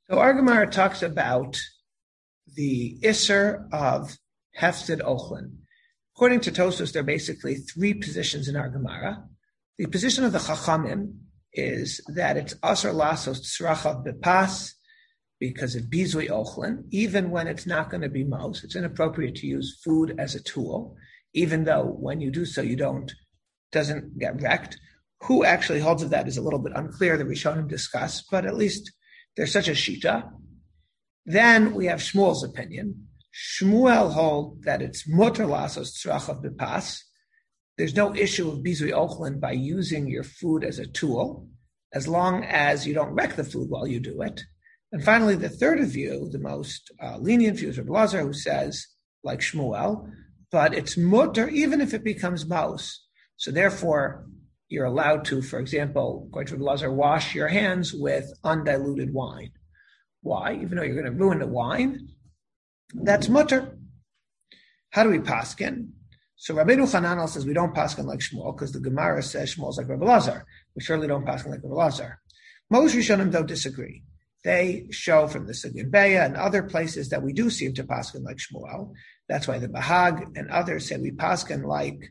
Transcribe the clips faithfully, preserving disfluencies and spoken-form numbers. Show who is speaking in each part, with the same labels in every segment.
Speaker 1: So our Gemara talks about the Isser of Hefsid Ochlin. According to Tosfos, there are basically three positions in our Gemara. The position of the Chachamim is that it's Asar Lasos Tzrachav Bepas because of Bizui Ochlin, even when it's not going to be mos. It's inappropriate to use food as a tool, even though when you do so, you don't, doesn't get wrecked. Who actually holds of that is a little bit unclear, that we showed him discuss, but at least there's such a shita. Then we have Shmuel's opinion. Shmuel hold that it's mutar lasos tzrachav bepas. There's no issue of bizui ochlin by using your food as a tool, as long as you don't wreck the food while you do it. And finally, the third view, the most uh, lenient view, is Rabbi Lazar, who says, like Shmuel, but it's mutar even if it becomes mos. So therefore, you're allowed to, for example, according to Rabbi Lazar, wash your hands with undiluted wine. Why? Even though you're going to ruin the wine, that's mutter. How do we paskin? So Rabbeinu Chananel says we don't paskin like Shmuel because the Gemara says Shmuel's like Rabbi Lazar. We surely don't paskin like Rabbi Lazar. Most Rishonim don't disagree. They show from the Sugin Beya and other places that we do seem to paskin like Shmuel. That's why the Bahag and others say we paskin like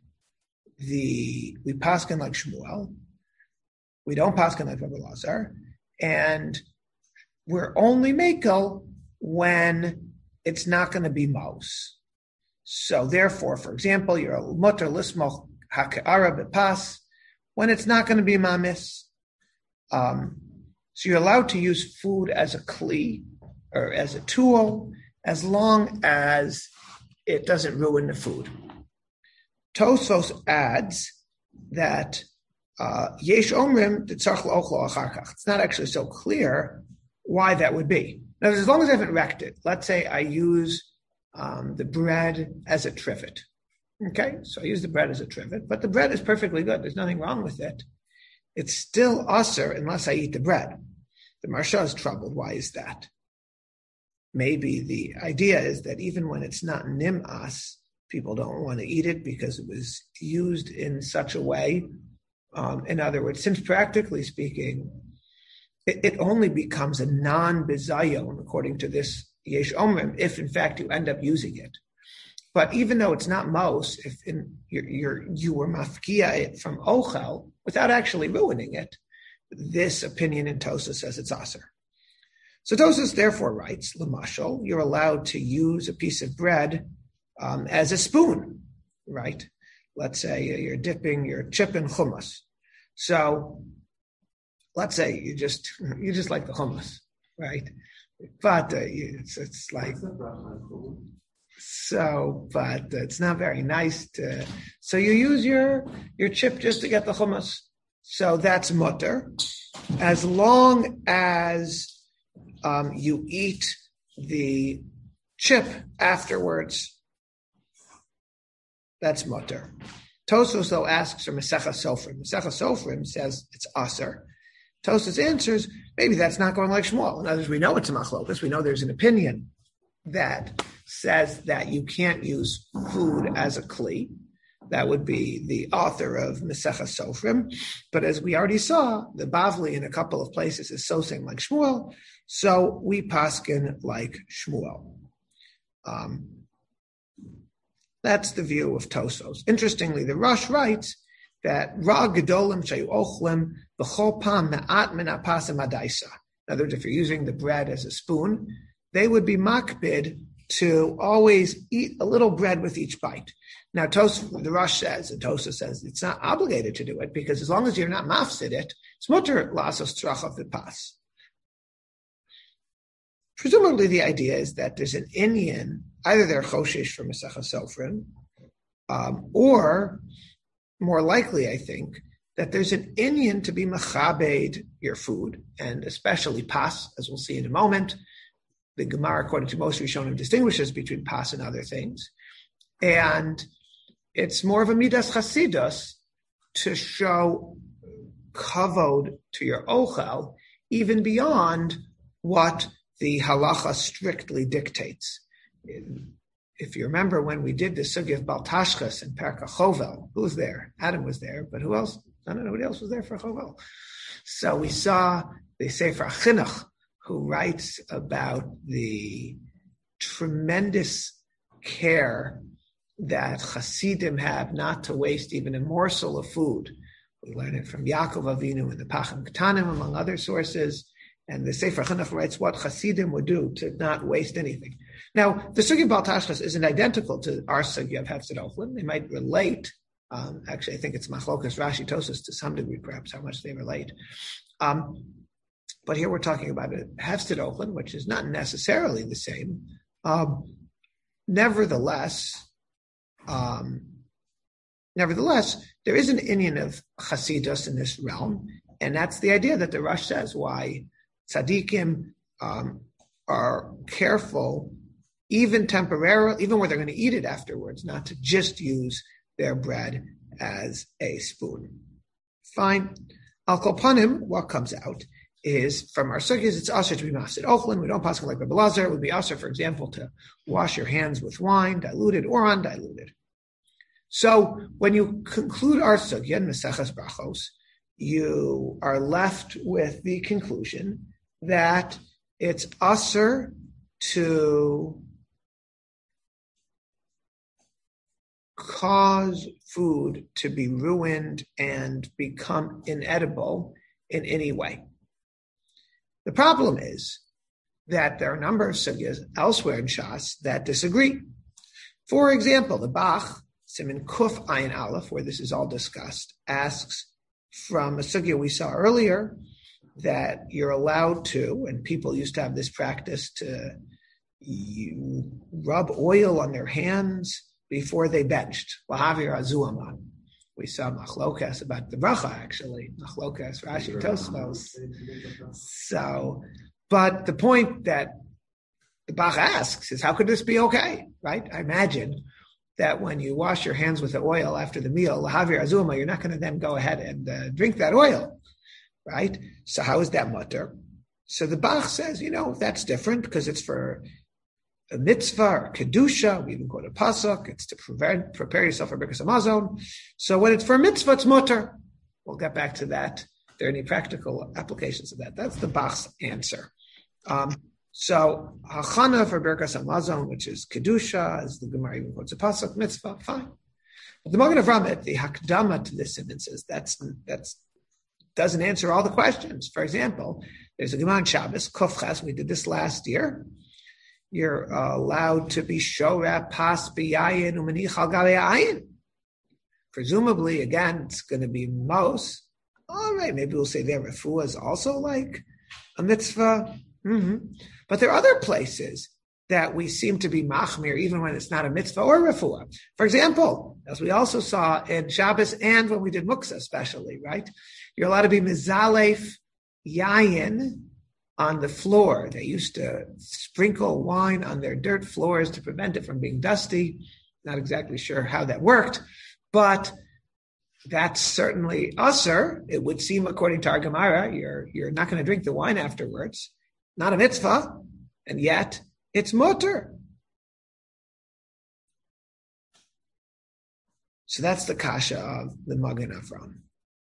Speaker 1: the we paskin like Shmuel. We don't paskin like Rabbi Lazar, and we're only makel when it's not going to be mos. So therefore, for example, you're a mutter lismoch hake'ara bepas when it's not going to be mamis. Um, so you're allowed to use food as a kli or as a tool as long as it doesn't ruin the food. Tosfos adds that yesh omrim tzarich la'ochlo achar kach. It's not actually so clear why that would be. Now, as long as I haven't wrecked it, let's say I use um, the bread as a trivet. Okay, so I use the bread as a trivet, but the bread is perfectly good. There's nothing wrong with it. It's still usher unless I eat the bread. The Marsha is troubled. Why is that? Maybe the idea is that even when it's not nim'as, people don't want to eat it because it was used in such a way. Um, in other words, since practically speaking, it, it only becomes a non-bizayon, according to this Yesh Omrim, if in fact you end up using it. But even though it's not mos, if in, you're, you're, you were mafkia it from ochel without actually ruining it, this opinion in Tosfos says it's aser. So Tosfos therefore writes, Lamashal, you're allowed to use a piece of bread um, as a spoon, right? Let's say you're dipping your chip in hummus. So let's say you just you just like the hummus, right? But uh, it's it's like so, but it's not very nice to. So you use your your chip just to get the hummus. So that's mutter, as long as um, you eat the chip afterwards. That's mutter. Tosfos though asks for Masechah Sofrim. Masechah Sofrim says it's aser. Tosfos answers, maybe that's not going like Shmuel. In other words, we know it's a machlokas. We know there's an opinion that says that you can't use food as a kli. That would be the author of Masechah Sofrim. But as we already saw, the Bavli in a couple of places is so saying like Shmuel. So we paskin like Shmuel. Um, that's the view of Tosfos. Interestingly, the Rosh writes that Ra Gedolim Shayu Ochlim B'chol Pam Me'at Min HaPasim Adaisa. In other words, if you're using the bread as a spoon, they would be makbid to always eat a little bread with each bite. Now, Tosfos, the Rosh says, and Tosfos says, it's not obligated to do it because as long as you're not mafsid it, it's mutter lasos tzrachav v'pas. Presumably, the idea is that there's an inyan, either they're choshesh from Masechah Sofrim, um, or more likely, I think, that there's an inyan to be machabed your food, and especially pas, as we'll see in a moment. The Gemara, according to most Rishonim, distinguishes between pas and other things. And it's more of a midas chasidus to show kavod to your ochel, even beyond what the halacha strictly dictates. If you remember when we did the sugya of Baltashchas and Perka Chovel, who was there? Adam was there, but who else? I don't know who else was there for Chovel. So we saw the Sefer Chinuch, who writes about the tremendous care that Hasidim have not to waste even a morsel of food. We learn it from Yaakov Avinu and the Pachim Ketanim, among other sources. And the Sefer Chinuch writes what Hasidim would do to not waste anything. Now, the Sugya Baal Tashchas isn't identical to our Sugya of Hefsed Ochlin. They might relate. Um, actually, I think it's Machlokas Rashi Tosas to some degree, perhaps, how much they relate. Um, but here we're talking about a Hefsed Ochlin, which is not necessarily the same. Um, nevertheless, um, nevertheless, there is an inyan of Chasidus in this realm, and that's the idea that the Rosh says why tzaddikim um, are careful, even temporarily, even where they're going to eat it afterwards, not to just use their bread as a spoon. Fine. Al kol panim, what comes out is from our sugyas, it's usher to be mafsid ochlin. We don't pass like Rebbe Lazar. It would be usher, for example, to wash your hands with wine, diluted or undiluted. So when you conclude our sugya in Maseches Brachos, you are left with the conclusion that it's usher to cause food to be ruined and become inedible in any way. The problem is that there are a number of sugyas elsewhere in Shas that disagree. For example, the Bach, Siman Kuf Ayin Aleph, where this is all discussed, asks from a sugya we saw earlier that you're allowed to, and people used to have this practice to you rub oil on their hands before they benched. Lahavir azuaman. We saw machlokas about the bracha, actually. Machlokas, Rashi, Tosfos. So, but the point that the Bach asks is, how could this be okay, right? I imagine that when you wash your hands with the oil after the meal, lahavir azuma, you're not going to then go ahead and uh, drink that oil, right? So how is that mutter? So the Bach says, you know, that's different because it's for a mitzvah or kedusha. We even quote a pasuk. It's to prevent, prepare yourself for Birkas Hamazon. So when it's for a mitzvah, it's mutter. We'll get back to that. If there are any practical applications of that, that's the Bach's answer. Um, so hachana for Birkas Hamazon, which is kedusha, as the Gemara even quotes a pasuk, mitzvah, fine. But the Magen Avraham, the hakdama to this sentence is that's that's doesn't answer all the questions. For example, there's a Gemara on Shabbos, Kofches. We did this last year. You're uh, allowed to be shoreh pas b'yayin u'menich al galei ayin. Presumably, again, it's going to be mos. All right, maybe we'll say their refuah is also like a mitzvah. Mm-hmm. But there are other places that we seem to be machmir, even when it's not a mitzvah or refuah. For example, as we also saw in Shabbos and when we did muksa especially, right? You're allowed to be mizalef yayin on the floor. They used to sprinkle wine on their dirt floors to prevent it from being dusty. Not exactly sure how that worked, but that's certainly usher. It would seem, according to our Gemara, you're, you're not going to drink the wine afterwards. Not a mitzvah, and yet it's mutter. So that's the kasha of the Magen Avraham.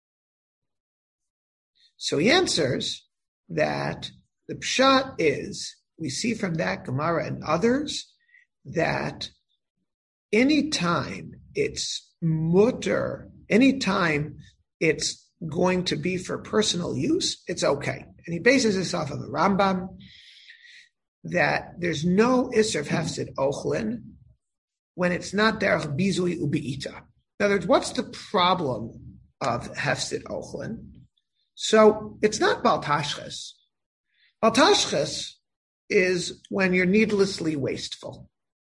Speaker 1: So he answers that the pshat is, we see from that Gemara and others, that anytime it's mutter, anytime it's going to be for personal use, it's okay. And he bases this off of the Rambam, that there's no Isser of Hefsed Ochlin when it's not derech bizui ubiita. In other words, what's the problem of Hefsed Ochlin? So it's not Baal Tashchis. Baal Tashchis is when you're needlessly wasteful.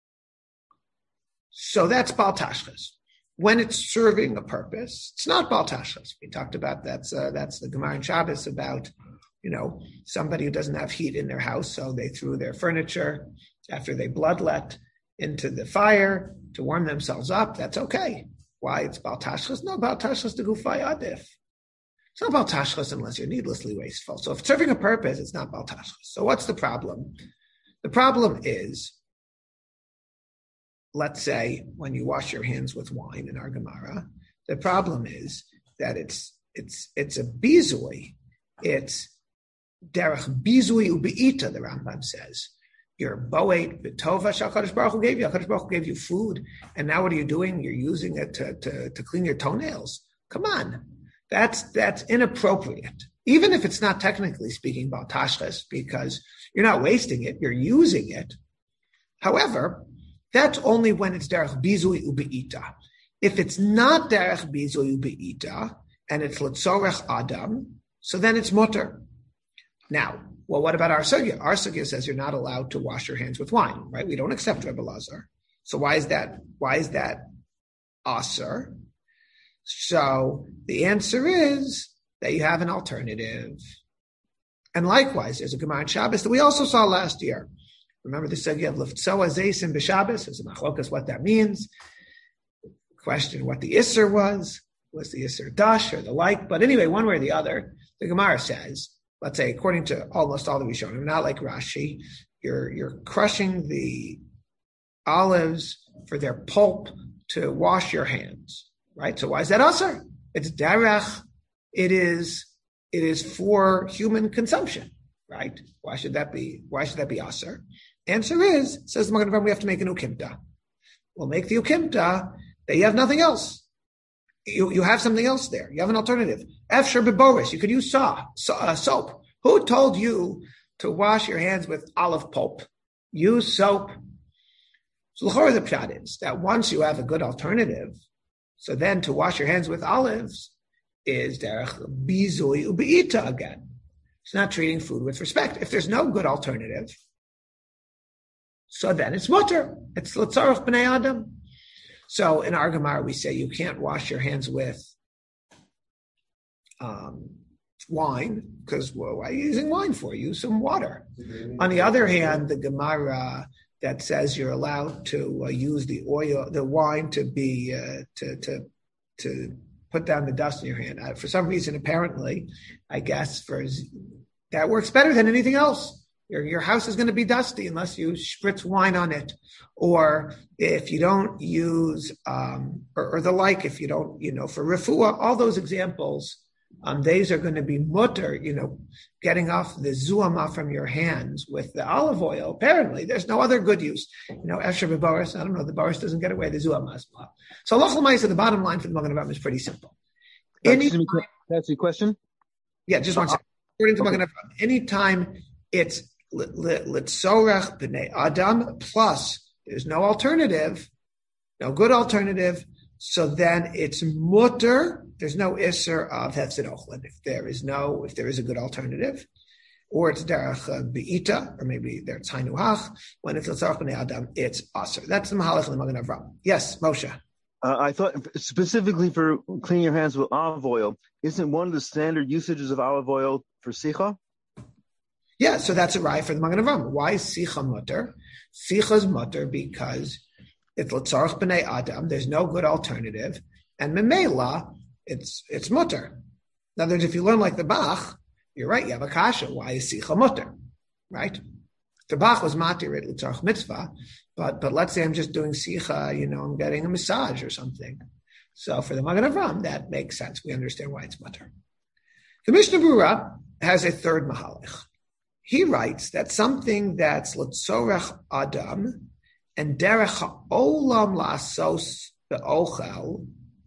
Speaker 1: So that's Baal Tashchis. When it's serving a purpose, it's not Baal Tashchis. We talked about that's uh, that's the Gemara in Shabbos about, you know, somebody who doesn't have heat in their house, so they threw their furniture after they bloodlet into the fire to warm themselves up. That's okay. Why? It's Baal Tashchis? No, Baal Tashchis to Gufay Adif. It's not Baal Tashchis unless you're needlessly wasteful. So if it's serving a purpose, it's not Baal Tashchis. So what's the problem? The problem is, let's say when you wash your hands with wine in our Gemara, the problem is that it's it's it's a bizui. It's derech bizui ubeita, the Rambam says. You're boet b'tova shakadosh Baruch Hu gave you. Hakadosh Baruch Hu gave you food, and now what are you doing? You're using it to, to, to clean your toenails. Come on, that's that's inappropriate. Even if it's not technically speaking about tashchis, because you're not wasting it, you're using it. However, that's only when it's derech bizui ubeita. If it's not derech bizui ubeita and it's letzorech adam, so then it's mutter. Now, well, what about our sugya? Our sugya says you're not allowed to wash your hands with wine, right? We don't accept Rebbe Lazar. So why is that? Why is that aser? So the answer is that you have an alternative. And likewise, there's a Gemara in Shabbos that we also saw last year. Remember the sugya of Liftzoa Zeisim b'Shabbos? There's a machlokas what that means. Question what the Isser was. Was the Isser Dash or the like? But anyway, one way or the other, the Gemara says, let's say, according to almost all the Rishonim, not like Rashi, you're you're crushing the olives for their pulp to wash your hands, right? So why is that aser? It's derech. It is it is for human consumption, right? Why should that be? Why should that be aser? Answer is, says the Magen Avraham, we have to make an ukimta. We'll make the ukimta that you have nothing else. You you have something else there. You have an alternative. Efshar beboris. You could use saw, so, uh, soap. Who told you to wash your hands with olive pulp? Use soap. So the pshat is that once you have a good alternative, so then to wash your hands with olives is derech bizui ubeita again. It's not treating food with respect. If there's no good alternative, so then it's mutter. It's letzarech b'nei adam. So in our Gemara, we say you can't wash your hands with um, wine, because well, why are you using wine for? Use some water. On the other hand, the Gemara that says you're allowed to uh, use the oil, the wine to be uh, to to to put down the dust in your hand. Uh, for some reason, apparently, I guess for that works better than anything else. Your, your house is going to be dusty unless you spritz wine on it. Or if you don't use, um, or, or the like, if you don't, you know, for refuah, all those examples, um, these are going to be mutter, you know, getting off the zuama from your hands with the olive oil. Apparently, there's no other good use. You know, Efshar b'boris, I don't know, the boris doesn't get away, the zuama as well. So, lachal ma'aseh, the bottom line for the Magen Avraham is pretty simple. Any,
Speaker 2: That's your question?
Speaker 1: Yeah, just one second. According to okay. Magen Avraham, anytime it's Litzorech b'nei Adam, plus there's no alternative, no good alternative, so then it's mutter, there's no isser of hefzid ochlin. If there is no, if there is a good alternative, or it's derech be'ita, or maybe there's hainuhach, when it's Litzorech b'nei Adam, it's aser. That's the mahalach in the Magen Avraham. Yes, Moshe.
Speaker 2: Uh, I thought specifically for cleaning your hands with olive oil, isn't one of the standard usages of olive oil for sicha?
Speaker 1: Yeah, so that's a raya for the Magen Avraham. Why is sicha mutter? Sicha is mutter because it's l'tzarech b'nei Adam. There's no good alternative, and memela, it's it's mutter. In other words, if you learn like the Bach, you're right. You have a kasha. Why is sicha mutter? Right? The Bach was matir at l'tzarech mitzvah, but but let's say I'm just doing sicha. You know, I'm getting a massage or something. So for the Magen Avraham, that makes sense. We understand why it's mutter. The Mishnah Berurah has a third mahalach. He writes that something that's l'tzorech adam and derech olam la'asos be'ochel,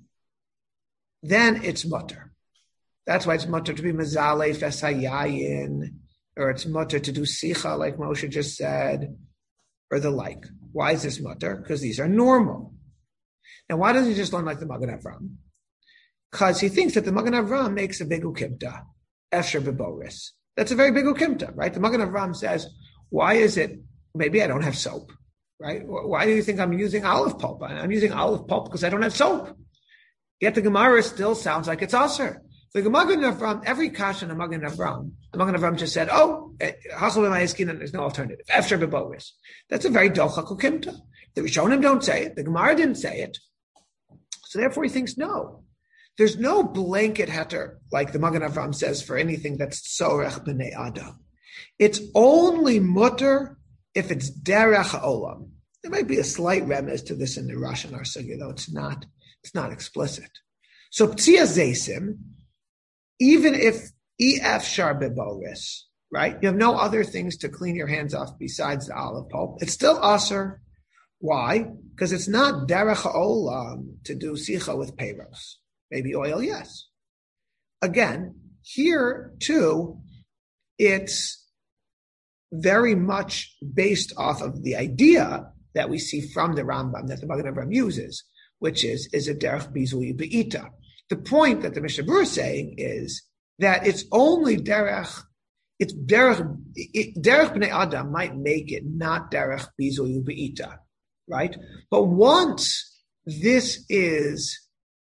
Speaker 1: then it's mutter. That's why it's mutter to be mazalef esayayin, or it's mutter to do sicha, like Moshe just said, or the like. Why is this mutter? Because these are normal. Now, why doesn't he just learn like the Magen Avraham? Because he thinks that the Magen Avraham makes a big ukimta, efshar b'boris. That's a very big ukimta, right? The Magen Avraham says, why is it, maybe I don't have soap, right? Why do you think I'm using olive pulp? I'm using olive pulp because I don't have soap. Yet the Gemara still sounds like it's aser. The Magen Avraham, every kasha in the Magen Avraham, the Magen Avraham just said, oh, hachal b'mayaskin, and there's no alternative. Efshar b'boris. That's a very dochak ukimta. The Rishonim don't say it. The Gemara didn't say it. So therefore he thinks, no. There's no blanket heter, like the Magen Avraham says, for anything that's tzorech b'nei Adam. It's only mutter if it's derech olam. There might be a slight remez to this in the Rosh and Arsugya, though it's not, it's not explicit. So p'tzia zeisim, even if ef shar beboris, right? You have no other things to clean your hands off besides the olive pulp. It's still aser. Why? Because it's not derech ha'olam to do sicha with peiros. Maybe oil, yes. Again, here too, it's very much based off of the idea that we see from the Rambam, that the Magen Avraham uses, which is, is a derech bizui be'ita. The point that the Mishnah Berurah is saying is that it's only derech, it's derech, it, derech b'nei Adam might make it not derech bizui be'ita, right? But once this is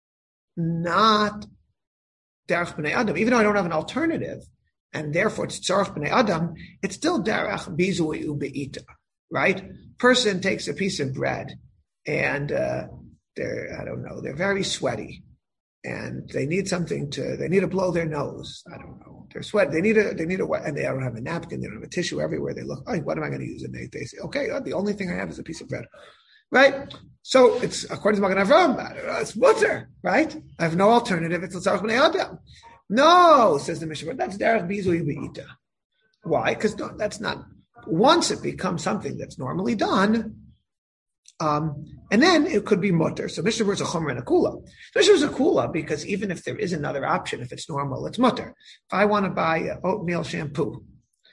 Speaker 1: not derech b'nei Adam, even though I don't have an alternative, and therefore it's tzarech b'nei Adam, it's still derech bizui ube'ita, right? Person takes a piece of bread, and uh, they're, I don't know, they're very sweaty, and they need something to, they need to blow their nose. I don't know. They're sweaty. They need a, they need a, and they don't have a napkin. They don't have a tissue everywhere. They look, oh, what am I going to use? And they, they say, okay, the only thing I have is a piece of bread, right? So it's, according to Magen Avraham, it's mutter, right? I have no alternative. It's l'tzarech b'nei Adam. No, says the Mishnah, that's derech bizui be'ita. Why? Because no, that's not, once it becomes something that's normally done, um, and then it could be mutter. So Mishnah Berurah is a chomer and a kula. Mishnah is a kula because even if there is another option, if it's normal, it's mutter. If I want to buy oatmeal shampoo,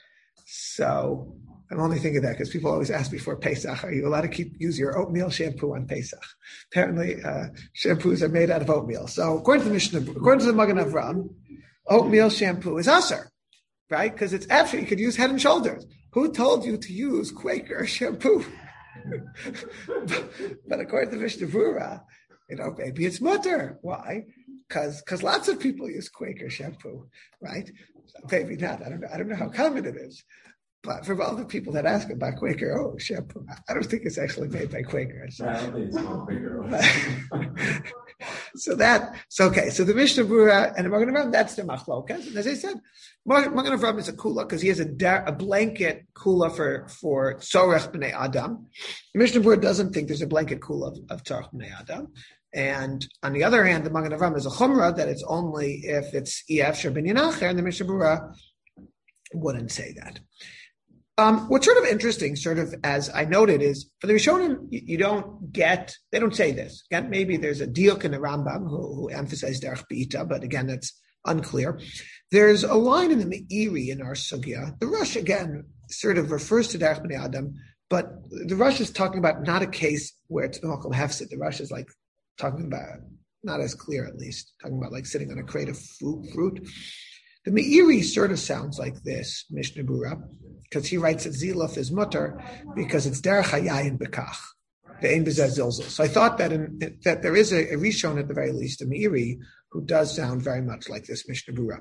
Speaker 1: so I'm only thinking that because people always ask before Pesach, are you allowed to keep use your oatmeal shampoo on Pesach? Apparently, uh, shampoos are made out of oatmeal. So according to the Mishnah, according to the Magen Avraham, oatmeal shampoo is aser, right? Because it's actually, you could use Head and Shoulders. Who told you to use Quaker shampoo? but, but according to Mishnah Berurah, you know, maybe it's mutter. Why? Because because lots of people use Quaker shampoo, right? So maybe not. I don't know. I don't know how common it is. But for all the people that ask about Quaker oh, shampoo, I don't think it's actually made by Quaker. So, I don't think it's called Quaker. so that, so okay. So the Mishnah Berurah and the Magen Avraham, that's the machlokas. And as I said, Magen Avraham is a kula because he has a, a blanket kula for for tzorech b'nei Adam. The Mishnah Berurah doesn't think there's a blanket kula of, of tzorech b'nei Adam. And on the other hand, the Magen Avraham is a chumrah that it's only if it's efshar b'inyan acher, and the Mishnah Berurah wouldn't say that. Um, what's sort of interesting, sort of as I noted, is for the Rishonim, you, you don't get, they don't say this. Again, maybe there's a diuk in the Rambam who, who emphasized derech b'ita, but again, that's unclear. There's a line in the Meiri in our sugya. The Rush, again, sort of refers to derech b'nei Adam, but the Rush is talking about not a case where it's Malcolm Hefsid. The Rush is like talking about, not as clear at least, talking about like sitting on a crate of fruit. fruit. The Meiri sort of sounds like this, Mishnah Berurah, because he writes that Zilaf is mutter because it's derech hayayin bekach, the ein b'zeh zilzul. So I thought that in, that there is a, a Rishon at the very least, a Meiri, who does sound very much like this Mishnah Berurah.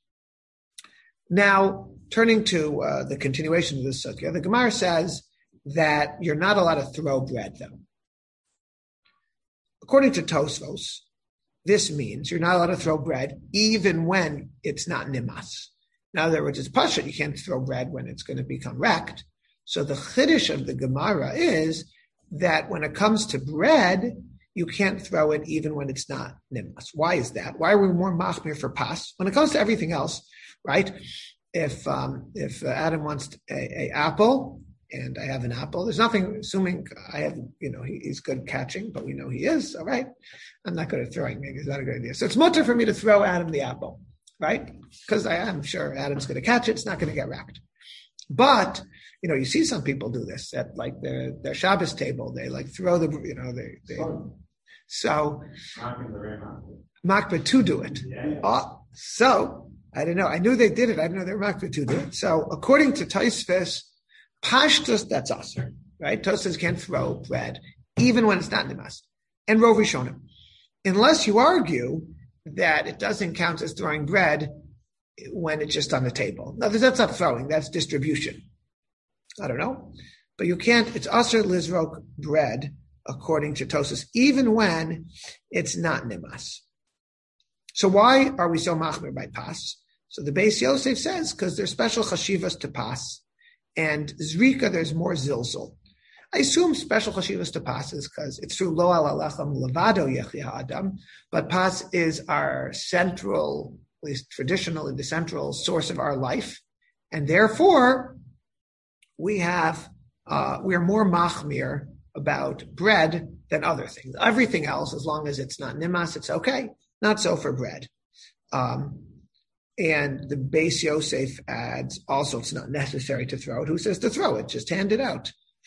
Speaker 1: Now, turning to uh, the continuation of this sugya, the Gemara says that you're not allowed to throw bread, though. According to Tosfos, this means you're not allowed to throw bread even when it's not nimas. In other words, it's pashut. You can't throw bread when it's going to become wrecked. So the chiddush of the Gemara is that when it comes to bread, you can't throw it even when it's not nimas. Why is that? Why are we more machmir for pas? When it comes to everything else, right? If um, if uh, Adam wants a, a apple, and I have an apple. There's nothing, assuming I have, you know, he, he's good catching, but we know he is, all right? I'm not good at throwing, maybe it's not a good idea. So it's mutter for me to throw Adam the apple, right? Because I am sure Adam's going to catch it, it's not going to get wrecked. But, you know, you see some people do this at like their, their Shabbos table. They like throw the, you know, they, they so, makbid to do it. Oh, so, I didn't know. I knew they did it. I didn't know they were makbid to do it. So according to Tosfos, Pashtus, that's aser, right? Tosfos can't throw bread, even when it's not nimas. And Rov Rishonim. Unless you argue that it doesn't count as throwing bread when it's just on the table. No, that's not throwing, that's distribution. I don't know. But you can't, it's aser lizrok bread, according to Tosfos, even when it's not nimas. So why are we so machmir by pas? So the Beis Yosef says, because there's special chashivas to pas. And Zrika, there's more zilzul. I assume special chashivas to pas is because it's through lo al alechem levado yechia adam, but pas is our central, at least traditionally the central source of our life. And therefore, we have, uh, we're more machmir about bread than other things. Everything else, as long as it's not nimas, it's okay. Not so for bread. Um, and the Beis Yosef adds, also it's not necessary to throw it. Who says to throw it? Just hand it out.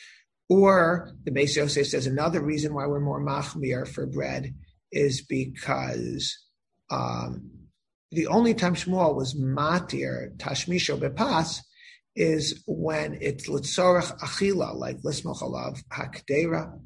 Speaker 1: Or the Beis Yosef says another reason why we're more machmir for bread is because um, the only time Shmuel was matir tashmisho bepas is when it's litzorach achila, like lismoch alav hakdera.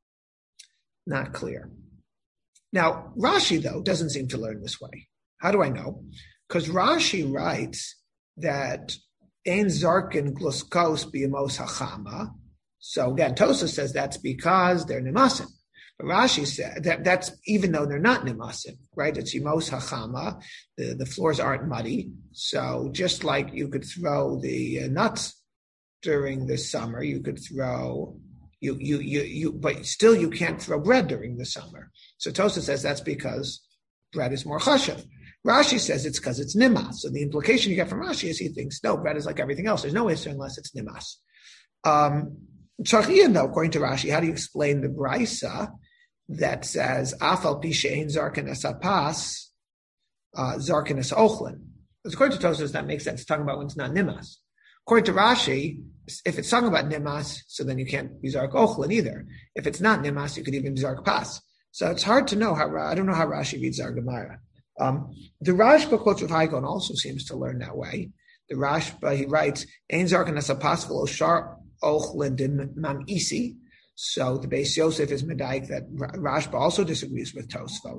Speaker 1: Not clear. Now, Rashi, though, doesn't seem to learn this way. How do I know? Because Rashi writes that ein zarkin gluskos b'yamos hachama. So again, Tosa says that's because they're nimasim. But Rashi said that that's even though they're not nimasim, right? It's yamos hachama. The, the floors aren't muddy. So just like you could throw the uh, nuts during the summer, you could throw you you you you, but still you can't throw bread during the summer. So Tosa says that's because bread is more chashav. Rashi says it's because it's nimas. So the implication you get from Rashi is he thinks no, bread is like everything else. There's no issue unless it's nimas. Um, Chachian, though, according to Rashi, how do you explain the brisa that says afal pi she'ein zarken es apas, zarken es ochlin? Because according to Tosfos, that makes sense. It's talking about when it's not nimas. According to Rashi, if it's talking about nimas, so then you can't be zark ochlin either. If it's not nimas, you could even be zark pas. So it's hard to know how. I don't know how Rashi reads our Gemara. Um, the Rashba quotes Rav Hai Gaon also seems to learn that way. The Rashba, he writes, ein zarken es apas v'lo shar ochlin din mamisi. So the Beis Yosef is medaik that Rashba also disagrees with Tosfos.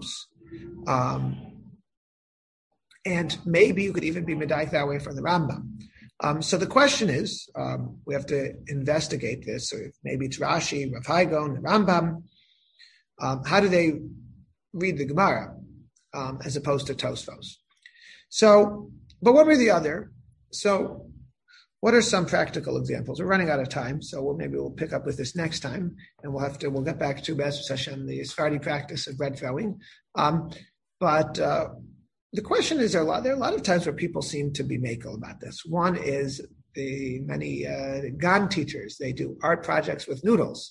Speaker 1: Um, and maybe you could even be medaik that way from the Rambam. Um, so the question is, um, we have to investigate this. So maybe it's Rashi, Rav Hai Gaon, the Rambam. Um, how do they read the Gemara um, as opposed to Tosfos? So, but one way or the other. So, what are some practical examples? We're running out of time, so we'll, maybe we'll pick up with this next time, and we'll have to we'll get back to Be'ez Hashem, the Sephardi practice of bread throwing. Um, but uh, the question is, there are, a lot, there are a lot of times where people seem to be makel about this. One is the many uh, Gan teachers, they do art projects with noodles.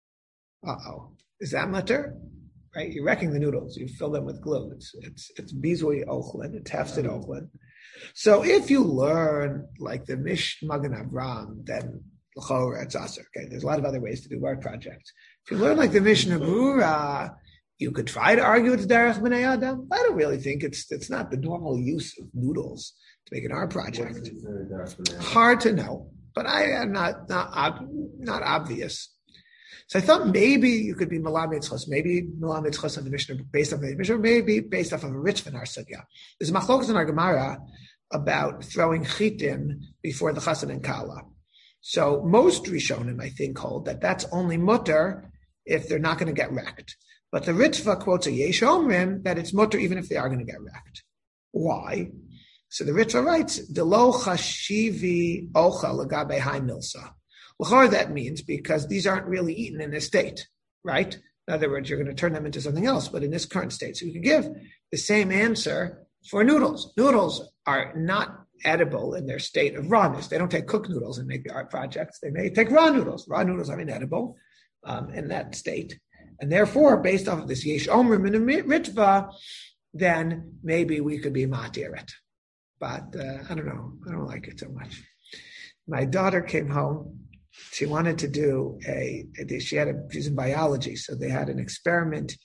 Speaker 1: Uh-oh. Is that mutter? Right? You're wrecking the noodles. You fill them with glue. It's it's it's bizui ochlin. It's hefted ochlin. So if you learn like the Mish Magen Avraham, then l'chorah it's aser. Okay, there's a lot of other ways to do art projects. If you learn like the Mishnah Berurah, you could try to argue it's derech b'nei adam. I don't really think it's it's not the normal use of noodles to make an art project. Hard to know, but I am not not not obvious. So I thought maybe you could be Malam Yitzchos, maybe Malam Yitzchos on the Mishnah based off of the Mishnah, maybe based off of a Rich Vinar Sugya. There's a machlokas in our Gemara about throwing chitin before the Chassan and Kala. So most Rishonim, I think, hold that that's only mutter if they're not going to get wrecked. But the Ritva quotes a Yesh Omrim that it's mutter even if they are going to get wrecked. Why? So the Ritva writes, Delo chashivi ocha lagabe hai milsa. L'chor, that means because these aren't really eaten in this state, right? In other words, you're going to turn them into something else, but in this current state. So you can give the same answer for noodles. Noodles are not edible in their state of rawness. They don't take cooked noodles and make the art projects. They may take raw noodles. Raw noodles are inedible um, in that state. And therefore, based off of this Yesh Omrim and a Ritva, then maybe we could be Matiret. But uh, I don't know. I don't like it so much. My daughter came home. She wanted to do a, she had a, she's in biology, so they had an experiment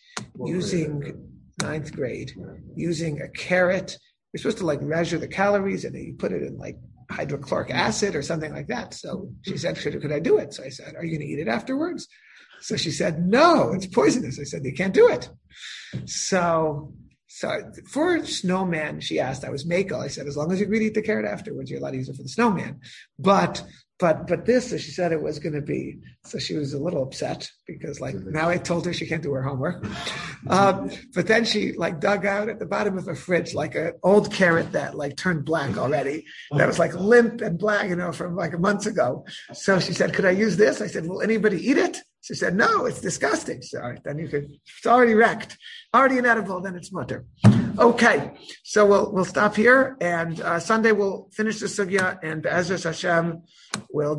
Speaker 1: using ninth grade, using a carrot. You're supposed to like measure the calories and you put it in like hydrochloric acid or something like that. So she said, could, could I do it? So I said, are you going to eat it afterwards? So she said, no, it's poisonous. I said, you can't do it. So, so for snowman, she asked, I was makel. I said, as long as you agree to eat the carrot afterwards, you're allowed to use it for the snowman. But But but this, so she said it was going to be, so she was a little upset because like now I told her she can't do her homework. Um, but then she like dug out at the bottom of a fridge like an old carrot that like turned black already. That was like limp and black, you know, from like a month ago. So she said, could I use this? I said, will anybody eat it? She said, no, it's disgusting. So then you could, it's already wrecked, already inedible, then it's mutter. Okay, so we'll we'll stop here, and uh, Sunday we'll finish the sugya, and Be'ezras Hashem will.